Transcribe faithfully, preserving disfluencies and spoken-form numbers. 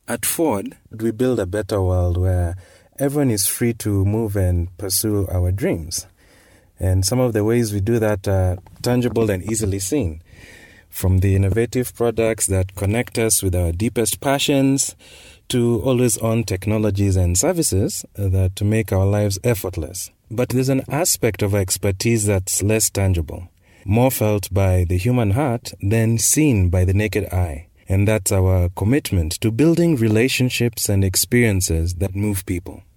At Ford, we build a better world where everyone is free to move and pursue our dreams. And some of the ways we do that are tangible and easily seen. From the innovative products that connect us with our deepest passions to always-on technologies and services that make our lives effortless. But there's an aspect of our expertise that's less tangible, more felt by the human heart than seen by the naked eye. And that's our commitment to building relationships and experiences that move people.